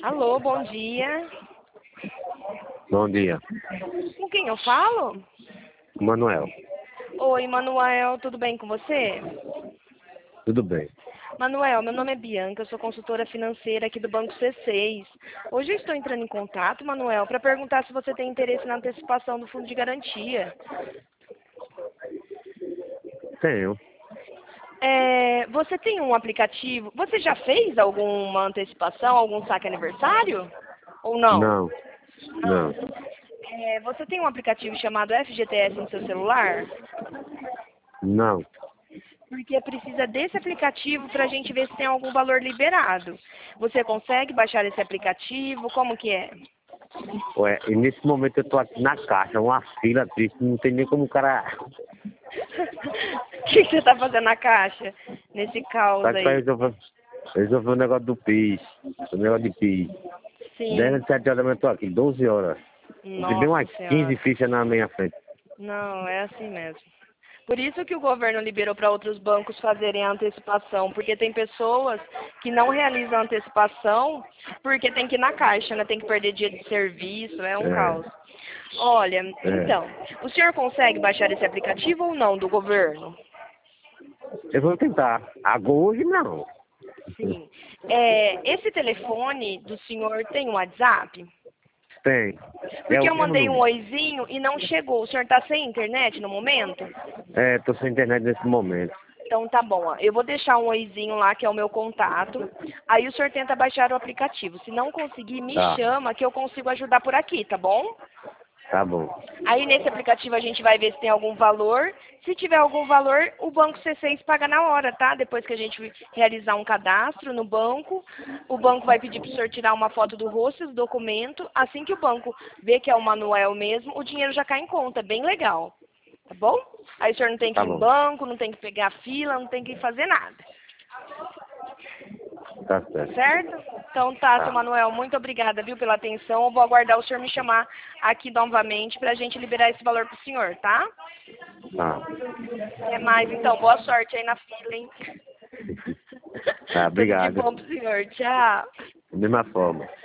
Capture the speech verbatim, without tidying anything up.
Alô, bom dia. Bom dia, Com quem eu falo? Manuel. Oi, Manuel, tudo bem com você? Tudo bem? Manuel, meu nome é Bianca, eu sou consultora financeira aqui do Banco C seis. Hoje eu estou entrando em contato, Manuel, para perguntar se você tem interesse na antecipação do fundo de garantia. Tenho. É, você tem um aplicativo? Você já fez alguma antecipação, algum saque aniversário? Ou não? Não, Ah, não. é, você tem um aplicativo chamado F G T S no seu celular? Não. Porque precisa desse aplicativo para a gente ver se tem algum valor liberado. Você consegue baixar esse aplicativo? Como que é? Ué, e nesse momento eu tô aqui na caixa, uma fila triste, não tem nem como o cara. O que, que você está fazendo na caixa? Nesse caos Tá que pra aí? resolver, resolver o negócio do PIS, o negócio de PIS. Sim. dez, sete horas da manhã eu tô aqui, doze horas. Tem bem Nossa umas quinze Senhora. fichas na minha frente. Não, é assim mesmo. Por isso que o governo liberou para outros bancos fazerem a antecipação, porque tem pessoas que não realizam a antecipação porque tem que ir na caixa, né? Tem que perder dia de serviço, é um caos. É, Olha, é. então, o senhor consegue baixar esse aplicativo ou não do governo? Eu vou tentar. Agora hoje não. Sim. É, esse telefone do senhor tem um WhatsApp? Tem. É Porque o eu mesmo mandei um número. oizinho e não chegou. O senhor está sem internet no momento? É, tô sem internet nesse momento. Então tá bom, ó. Eu vou deixar um oizinho lá, que é o meu contato. Aí o senhor tenta baixar o aplicativo. Se não conseguir, me Tá, chama que eu consigo ajudar por aqui, tá bom? tá bom. Aí nesse aplicativo a gente vai ver se tem algum valor. Se tiver algum valor, o Banco C seis paga na hora, tá? Depois que a gente realizar um cadastro no banco, o banco vai pedir para o senhor tirar uma foto do rosto e do documento. Assim que o banco vê que é o Manuel mesmo, o dinheiro já cai em conta. Bem legal. Tá bom? Aí o senhor não tem que Tá ir em bom. banco, não tem que pegar fila, não tem que fazer nada. Tá Tá certo. certo? Então tá, seu Tá. Manuel, muito obrigada, viu, pela atenção. Eu vou aguardar o senhor me chamar aqui novamente para a gente liberar esse valor pro senhor, tá? Tá. Até mais, então. Boa sorte aí na fila, hein? Tá, Tudo de obrigado. bom pro senhor. Tchau. Da mesma forma.